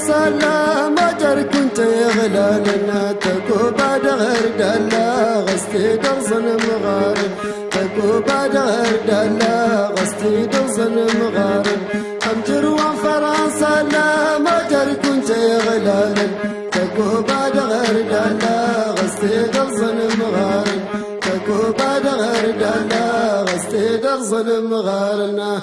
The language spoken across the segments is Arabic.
فرنسا لا ما جر كنت يغلالنا تكو بعد غير دلا غستي درزن مغارب تكو بعد غير دلا غستي درزن مغارب أمجر وفرنسا لا ما جر كنت يغلالنا تكو بعد غير دلا غستي درزن مغارب تكو بعد غير دلا غستي درزن مغارنا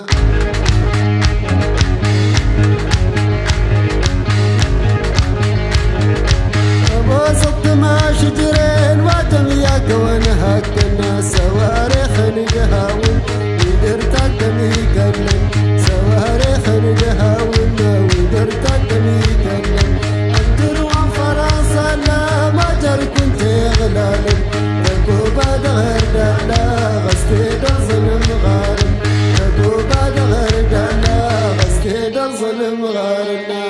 وسط ما شجرين واتم ياك ونهاك الناس صواريخ نجهاون ودرتك ميكلن صواريخ نجهاون ودرتك ميكلن أقدر عن فرنسا لا ما جر كنت غلالن تكو بعد غير دالا غستي درزن مغارن تكو بعد غير دالا غستي درزن مغارنا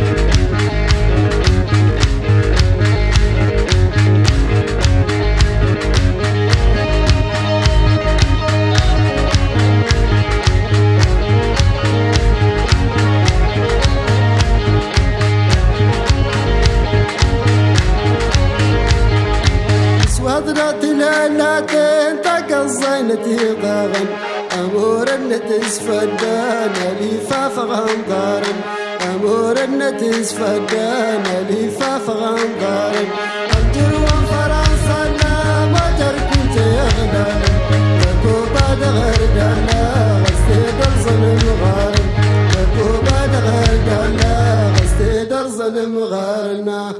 وضرت ليلتين تقصينتي ضاغن أمور النتس فدانا لفاف غنضارن أمور النتس فدانا لفاف غنضارن أمجر وفرنسا لا ما جر كنت يغلالن تكو بعد غير دالا غستي درزن مغارن تكو بعد غير دالا غستي درزن مغارنا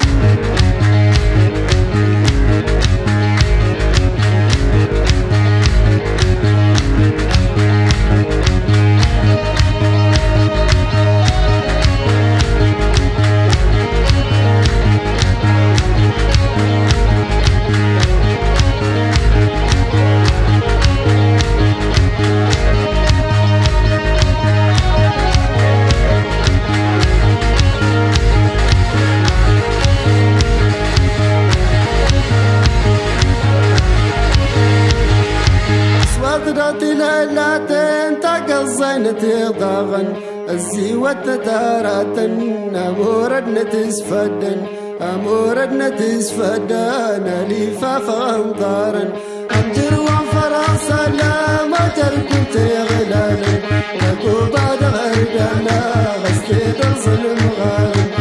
وضرت ليلتين تقصينتي ضاغن الزيوة تتاراتن أمور النتس فدن أمور النتس فدان لفاف غنضارن أمجر وفرنسا لا ما جر كنت يغلالن تكو بعد غير دالا غستي درزن مغارن